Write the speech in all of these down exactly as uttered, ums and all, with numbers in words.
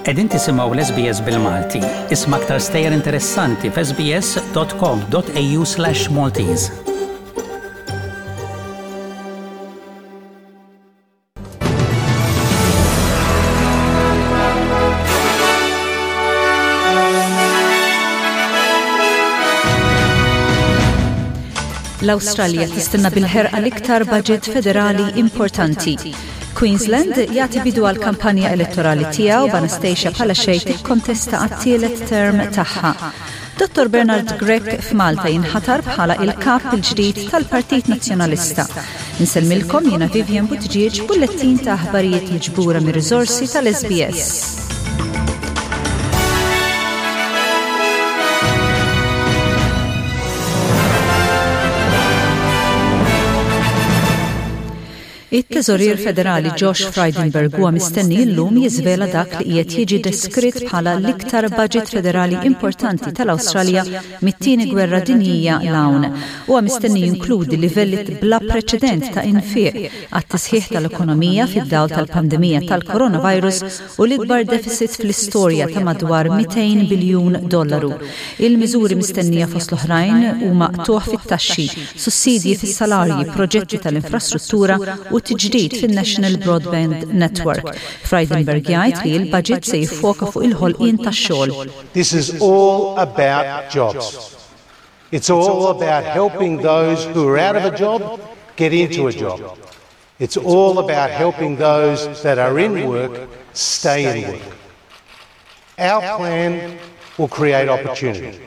Qegħdin tisimgħu l-S B S bil-Malti. Isma' aktar stejjer interessanti f s b s dot com dot a u slash Maltese. L-Awstralja tistenna bil-ħerqa l-iktar budget federali importanti. Queensland jagħti bidu għal kampanja elettorali tiegħu b'Anastasia Palaszczuk tikkontesta għat-tielet term tagħha. Dottor Bernard Grech f'Malta jinħatar bħala il-kap il-ġdid tal-Partit Nazzjonalista. Insellmilkom jiena Vivian Buttigieg bullettin ta' aħbarijiet miġbura mir-riżorsi tal-S B S. Il-Teżorier Federali Josh Frydenberg huwa mistenni llum jiżvela dak li qiegħed jiġi deskritt bħala l-iktar budget federali importanti tal-Awstralja mit-tieni gwerra dinjija l-hawn. Huwa mistenni jinkludi livelli bla preċedent ta' infieq għat-tisħiħ tal-ekonomija fid-dawl tal-pandemija tal-coronavirus u l-ikbar deficit fl-istorja ta' madwar mئتين biljun dollaru. Il-miżuri mistennija fost l-oħrajn huma tuħ fit-taxxi, sussidji fis-salarji, proġetti tal-infrastruttura u tiġdid fin-National Broadband Network. Frydenberg jgħid li l-budget se jiffoka fuq il-ħolqien tax-xogħol. This is all about jobs. It's all about helping those who are out of a job get into a job. It's all about helping those that are in work stay in work. Our plan will create opportunity.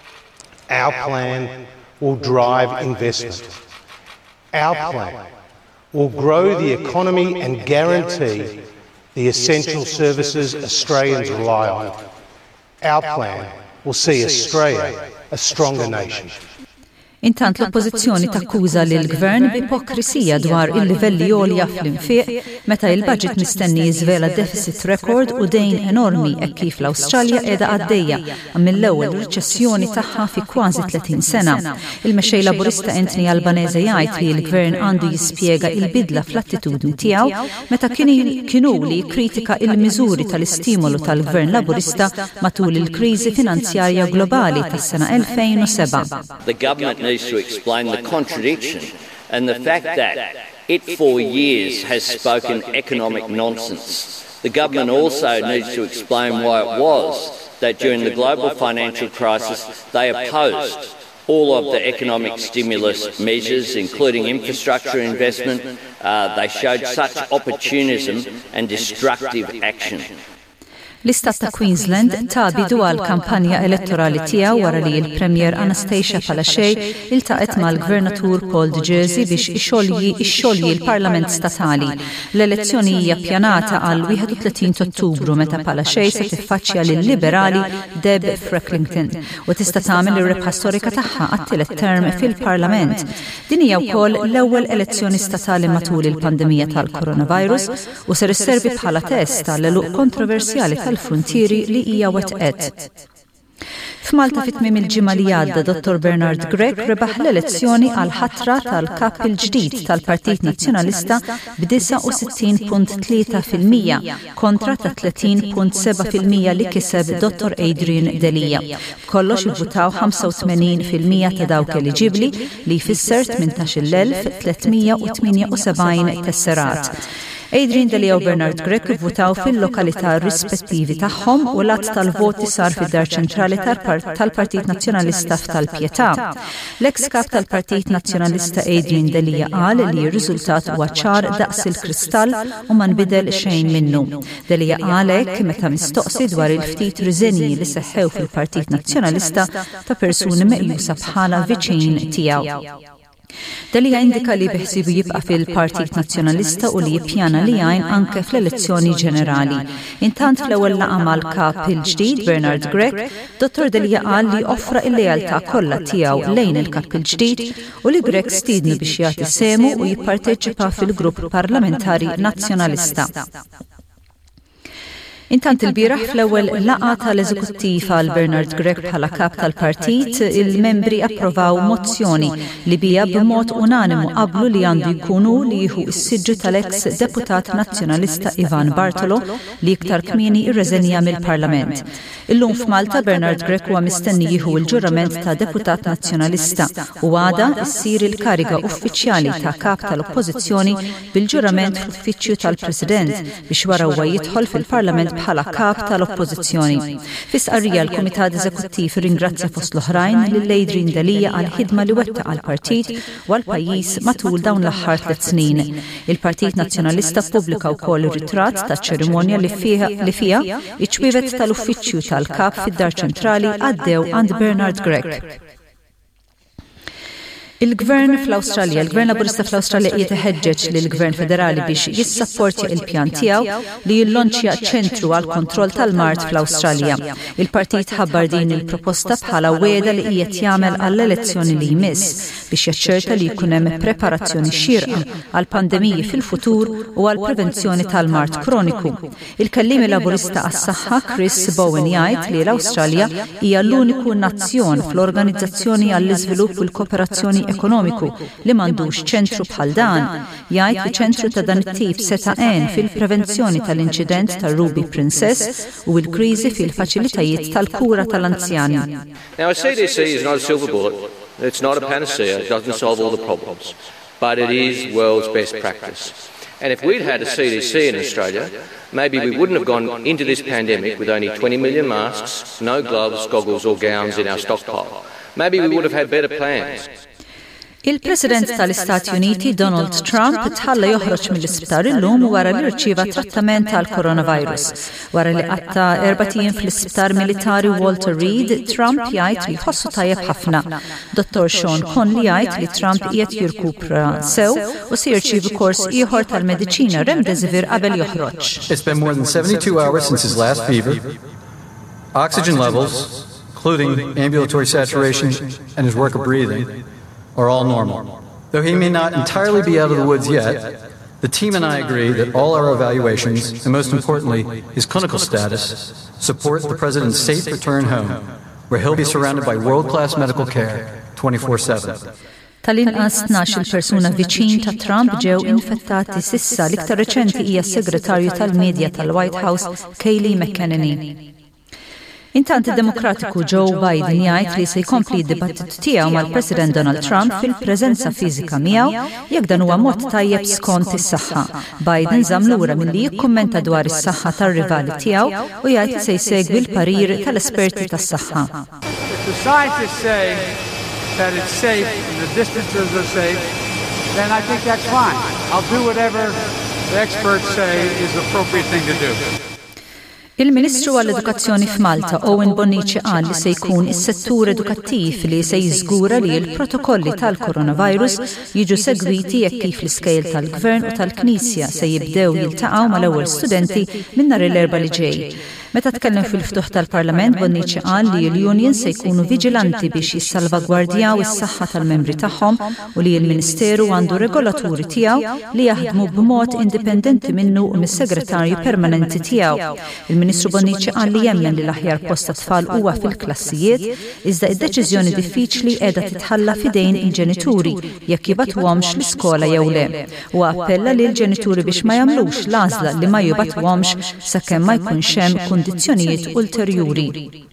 Our plan will drive investment. Our plan will grow the economy and guarantee the essential services Australians rely on. Our plan will see Australia a stronger nation. Intant l-oppożizzjoni takkuża lil gvern b'ipokrisija dwar il-livelli għolja fl-infiq meta il-budget mistenni jiżvela deficit record u dejn enormi hekk kif l-Awstralja qiegħda għaddejja mill-ewwel riċessjoni tagħha fi kważi tletin sena. Il-mexxej Laburista Anthony Albanese jgħid li l-gvern għandu jispjega il-bidla fl-attitudni tiegħu meta kienu li kritika il-miżuri tal-istimolu tal-gvern Laburista matul il-kriżi finanzjarja globali tas-sena elfejn u seba'. To explain the contradiction and the fact that it for years has spoken economic nonsense. The government also needs to explain why it was that during the global financial crisis they opposed all of the economic stimulus measures, including infrastructure investment. Uh, they showed such opportunism and destructive action. L-Istat ta' Queensland ta' bidu għal kampanja elettorali tiegħu wara li l-Premier Anastasia Palaszczuk iltaqet mal-Gvernatur Paul De Jersey biex ixolji ixolji l-Parlament Statali. L-elezzjoni hija ppjanata għal wieħed u tletin Ottubru meta Palaszczuk se tiffaċċja lil-Liberali Deb Frecklington u tista' tagħmel ir-rebħa storika tagħha għat-tielet term fil-Parlament. Din hija wkoll l-ewwel elezzjoni statali matul il-pandemija tal-coronavirus u ser isservi bħala test tal-għeluq kontroversjali tal frontieri li hija wetqet. F'Malta fit-tmiem il-ġimgħa li għadda Dottor Bernard Grech rebaħ l-elezzjoni għal ħatra tal-kap il-ġdid tal-Partit Nazzjonalista b'disa' u sittin punt tlieta fil-mija kontra ta' tletin punt seba' fil-mija li kiseb Dottor Adrian Delia. Kollox ivvutaw ħamsa u tmenin fil-mija ta' dawk eliġibbli li jfisser tmintax-il elf tlietmija u tminja u sebgħin tesserat. Adrian Delia u Bernard Grech votaw fil-lokalità rispettivi tagħhom u l-att tal-voti sar fid-dar ċentrali tal-Partit Nazzjonalista f'Tal-Pjetà. L-eks kap tal-Partit Nazzjonalista Adrian Delia qal li r-riżultat huwa ċar daqs il-kristall u ma nbidel xejn minnu. Delia qal hekk meta mistoqsi dwar il-ftit riżenji li seħħew fil-Partit Nazzjonalista ta' persuni meqjusa bħala viċin tiegħu. Delia indika li biħsibu jibqa' fil-Partit Nazzjonalista u li jippjana li jgħin anke fl-elezzjoni ġenerali. Intant fl-ewwel laqgħa mal-kap il-ġdid Bernard Grech, Dottor Delia qal li offra l-lealtà kollha tiegħu lejn il-kap il-ġdid u li Grech stiedni biex jagħti semu u jipparteċipa fil-grupp parlamentari nazzjonalista. Intant il-bieraħ fl-ewwel laqgħa tal-Eżekuttiv għal Bernard Gregg bħala kap tal-partit, il-membri approvaw mozzjoni li bija b'mod unanimu qablu li għandu jkunu li jieħu s-siġġu tal-eks deputat nazzjonalista Ivan Bartolo li iktar kmieni irreżenja mill-Parlament. Illum f'Malta Bernard Gregg huwa mistenni jieħu l-ġurament ta' deputat nazzjonalista u għada issir il-kariga uffiċjali ta' kap tal-Oppożizzjoni bil-ġurament fl-uffiċċju tal-President biex wara huwa jidħol fil-Parlament bħala kap tal-Oppożizzjoni. Fis-qarrija l-Kumitat Eżekuttiv ringrazzja fost l-oħrajn lil Lejdrin Delija għal ħidma li wettaq għall-partit u għall-pajjiż matul dawn l-aħħar tliet snin. Il-Partit Nazzjonalista ppubblika wkoll ir-ritratt taċ-ċerimonja li fiha li fiha iċ-ċwievet tal-uffiċċju tal-kap fid-Dar Ċentrali għaddew għand Bernard Gregg. Il-Gvern fl-Awstralja, il-Gvern Laburista fl-Awstralja qiegħed iħeġġeġ lill-Gvern Federali biex jissapportja il-pjan tiegħu li jillanċja ċentru għal kontroll tal-Mart fl-Awstralja. Il-partit ħabbar din il-proposta bħala wieda li qiegħed jagħmel għall-elezzjoni li jmiss biex jaċċerta li jkun hemm preparazzjoni xierqa għal pandemiji fil-futur u għal prevenzjoni tal-Mart kroniku. Il-kelliem Laburista għas-saħħa Chris Bowen jgħid li l-Awstralja hija l-uniku nazzjon fl-Organizzazzjoni għall-Iżvilupp u l-Kooperazzjoni ekonomiku li m'għandux ċentru bħal dan. Jgħid li ċentru ta' dan it-tip seta' għen fil-prevenzjoni tal-inċident tar-Ruby Princess u l-kriżi fil-faċilitajiet tal-kura tal-anzjani. Now, a C D C is not a silver bullet. It's not a panacea. It doesn't solve all the problems. But it is world's best practice. And if we'd had a C D C in Australia, maybe we wouldn't have gone into this pandemic with only twenty million masks, no gloves, goggles or gowns in our stockpile. Maybe we would have had better plans. Il-President tal-Istati Uniti Donald Trump tħalla joħroġ mill-isptar illum wara li rċieva trattament tal-coronavirus. Wara li qatta erba' tiem fl-isptar militari Walter Reed, Trump jgħid li jħossu tajjeb ħafna. Dottor Sean Conley jgħid li Trump qiegħed jirkupra sew u se jirċievi kors ieħor tal-mediċina Remdesivir qabel joħroġ. It's been more than seventy-two hours since his last fever. Oxygen levels, including ambulatory saturation and his work of breathing, are all normal. Though he may not entirely be out of the woods yet, the team and I agree that all our evaluations, and most importantly, his clinical status, support the President's safe return home, where he'll be surrounded by world-class medical care twenty-four seven. Tal-inqas tnax-il persuna viċin ta' Trump ġew infettati sissa l-iktar reċenti hija s-segretarju tal-Medja tal-White House Kayleigh McEnany. Intant id-Demokratiku Joe Biden jgħid li se jkompli d-dibattitu tiegħu mal-President Donald Trump fil-preżenza fiżika miegħu jekk dan huwa mod tajjeb skont is-saħħa. Biden żamm lura milli jikkummenta dwar is-saħħa tar-rivali tiegħu u jgħid li se jsegwi l-parir tal-esperti tas-saħħa. If the scientists say that it's safe and the distances are safe, then I think that's fine. I'll do whatever the experts say is the appropriate thing to do. Il-Ministru għall-Edukazzjoni f'Malta, Owen Bonnici, qal li se jkun is-settur edukattiv li se jiżgura li l-protokolli tal-coronavirus jiġu segwiti jekk kif l-iskejl tal-Gvern u tal-Knisja se jibdew jiltaqgħu mal-ewwel studenti minn nhar l-erbgħa li ġej. Meta tkellem fil-ftuħ tal-Parlament, Bonnici qal li l-Union se jkunu viġilanti biex jissalvagwardjaw is-saħħa tal-membri tagħhom u li l-Ministeru għandu regolaturi tiegħu li jaħdmu b'mod indipendenti minnu u mis-segretarju permanenti tiegħu. Il-Ministru Bonnici qal li jemmen li l-aħjar post tat-tfal huwa fil-klassijiet, iżda id-deċiżjoni diffiċli qiegħda titħalla f'idejn il-ġenituri jekk jibgħatuhomx l-iskola jew le. U appella lil ġenituri biex ma jagħmlux l-għażla li ma jibgħatuhomx sakemm ma jkunx hemm kondizzjonijiet ulterjuri.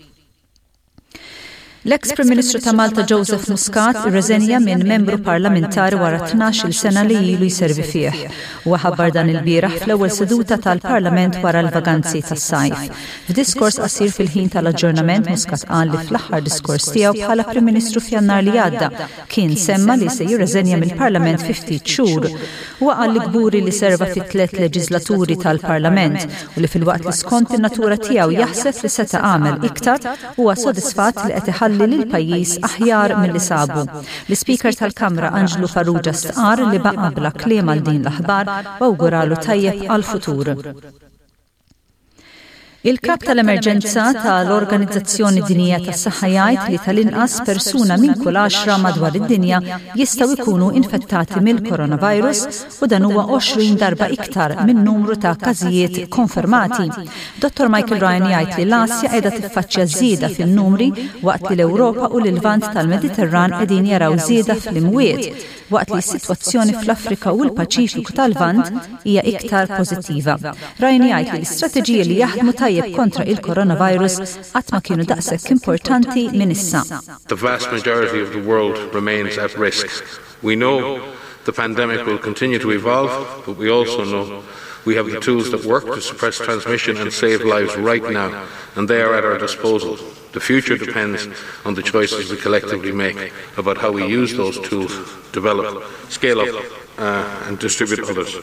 L-ex-Prim Ministru ta' Malta Joseph Muscat irreżenja minn membru parlamentari wara tnax-il sena li ilu jservi fih. U ħabbar dan il-bieraħ fl-ewwel seduta tal-Parlament wara l-vaganzi tas-sajf. F'diskors qasir fil-ħin tal-aġġornament Muscat qal li fl-aħħar diskors tiegħu bħala Prim Ministru f'Jannar li għadda kien semma li se jirreżenja mill-Parlament fi ftit xhur. Huwa qal li kburi li serva fit-tliet leġislaturi tal-Parlament u li fil-waqt li skont in-natura tiegħu jaħseb li seta' għamel iktar huwa sodisfatt li qed li l-pajjiż aħjar mill-li sabu. L-Speaker tal-Kamra Anġlu Farrugia stqar li baqa' bla kliem għal din l-aħbar u awguralu tajjeb għal-futur. Il-kap tal-emerġenza tal-Organizzazzjoni Dinjija tas-Saħħa jgħid li tal-inqas persuna minn kull għaxra madwar id-dinja jistgħu jkunu infettati mill-coronavirus u dan huwa għoxrin darba iktar minn numru ta' każijiet konfermati. Dottor Michael Ryan jgħid li l-Asja qiegħda tiffaċċja żieda fin-numri waqt li l-Ewropa u l-Lvant tal-Mediterran qegħdin jaraw żieda fl-imwiet, waqt li s-sitwazzjoni fl-Afrika u l-Paċifiku tal-Lvant hija iktar pożittiva. Ryan jgħid li l-istrateġiji li jaħdmu tajjeb kontra il-coronavirus qatt ma kienu daqshekk importanti minn issa. The vast majority of the world remains at risk. We know the pandemic will continue to evolve, but we also know we have the tools that work to suppress transmission and save lives right now, and they are at our disposal. The future depends on the choices we collectively make about how we use those tools, develop, scale up, uh, and distribute others.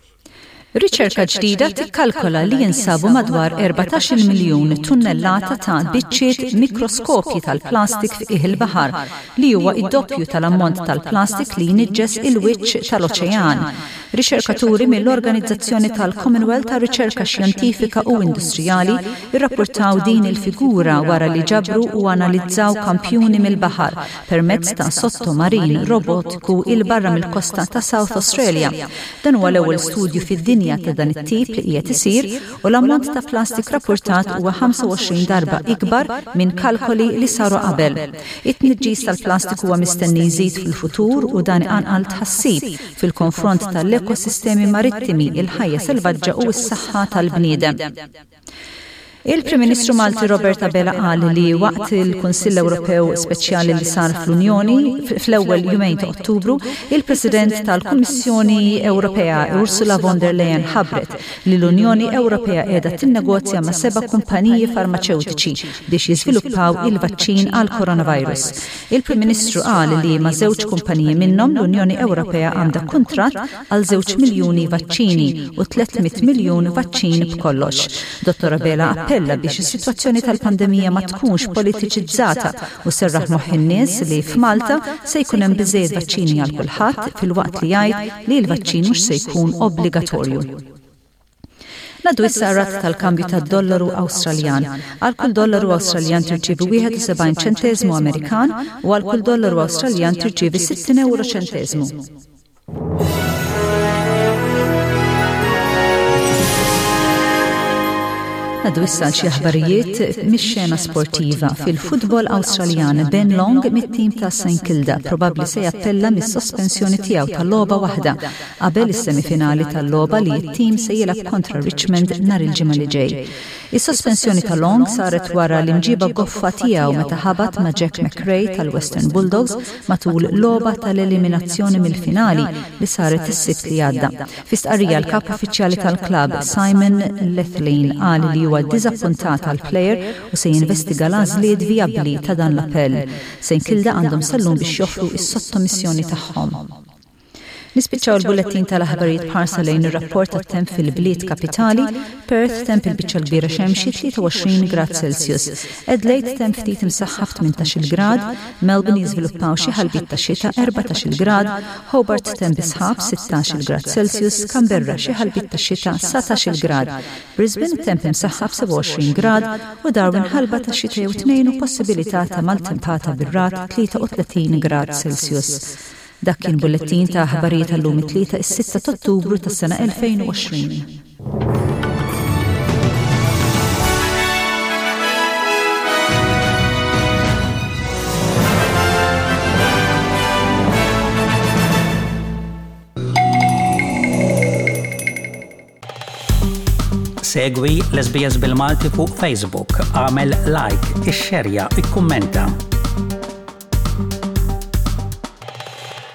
Riċerka ġdida tikkalkola li jinsabu madwar erbatax-il miljun tunnellata ta' biċċiet mikroskopji tal-plastik fih il-baħar, li huwa id-doppju tal-ammont tal-plastik li jniġġes il-wiċċ tal-oċean. Riċerkaturi mill-Organizzazzjoni tal-Commonwealth ta' Riċerka Xjentifika u Industrijali irrapportaw din il-figura wara li ġabru u analizzaw kampjuni mill-baħar permezz ta' sottomarin robotiku il-barra mill-kosta ta' South Australia. Dan huwa l-ewwel studju fid-dinja ta' dan it-tip li qiegħed isir u l-ammont ta' plastik rapportat huwa ħamsa u għoxrin darba ikbar minn kalkoli li saru qabel. It-tniġġis tal-plastik huwa mistenni jżid fil-futur u dan inqal tħassib fil-konfront tal-ekosistemi marittimi, il-ħajja selvaġġa u s-saħħa tal-bniedem. Il-Prim Ministru Malti Robert Abela qal li waqt il-Kunsill Ewropew Speċjali li sar fl-Unjoni fl-ewwel jumejn ta' Ottubru, il-President tal-Kummissjoni Ewropea Ursula von der Leyen ħabbret li l-Unjoni Ewropea qiegħda tinnegozja ma' seba' kumpaniji farmaceutiċi biex jiżviluppaw il-vaċċin għal coronavirus. Il-Prim Ministru qal li ma' żewġ kumpaniji minnhom l-Unjoni Ewropea għandha kuntratt għal żewġ miljuni vaċċini u tlietmiet miljun vaċċin b'kollox. Dottor Abela appella biex is-sitwazzjoni tal-pandemija ma tkunx politiċizzata u serraħ moħħ in-nies li f'Malta se jkun hemm biżżejjed vaċċini għal kulħadd filwaqt li jgħid li l-vaċċin mhux se jkun obbligatorju. Naddu issa r-rat tal-kambju tad-dollaru Awstraljan. Għal kull dollaru Awstraljan tirċievi wieħed u sebgħin ċenteżmu Amerikan u għal kull dollaru Awstraljan tirċievi sittin euro ċenteżmu. Għaddu issa xi aħbarijiet mix-xena sportiva fil-futbol Awstraljan Ben Long mit-tim ta' Saint Kilda probabbli se jappella mis-sospensjoni tiegħu tal-logħba waħda qabel is-semifinali tal-logħba li t-tim se jilgħab kontra Richmond nhar il-ġimgħa li ġej. Is-sospensjoni ta' Long saret wara l-imġiba goffa tiegħu meta ħabat ma' Jack McRae tal-Western Bulldogs matul logħba tal-eliminazzjoni mill-finali li saret is-sibt li għadda. Fi stqarrija l-kap uffiċjali tal-klabb Simon Lethlin qal li huwa ddiżappuntat għall-plejer u se jinvestiga l-għażliet vijabbli ta' dan l-appell. Saint Kilda għandhom sallum biex joffru is-sottomissjoni tagħhom. Nispiċċaw l-bulletin tal-aħbarijiet bħarsa lejn ir-rapport tat-temp fil-bliet kapitali, Perth temp il-biċċa l-kbira xemxi tlieta u għoxrin grad Celsius, Adelaide temp ftit imsaħħaf tmintax-il grad, Melbourne jiżviluppaw xi ħalbit ta' xita erbatax-il grad, Hobart temp isħab sittax-il grad Celsius, Canberra xi ħalbit ta' xita satax-il grad, Brisbane temp imsaħħaf seba' u għoxrin grad u Darwin ħalba ta' xita jew tnejn u possibilità ta' maltempata bir-rat tlieta u tletin grad Celsius. Dak kien bulletin ta' aħbarijiet tal-lum it-tlieta is-sitta ta' Ottubru tas-sena elfejn u għoxrin. Segwi l-S B S bil-Malti fuq Facebook, għamel like, ixxerja, ikkummenta.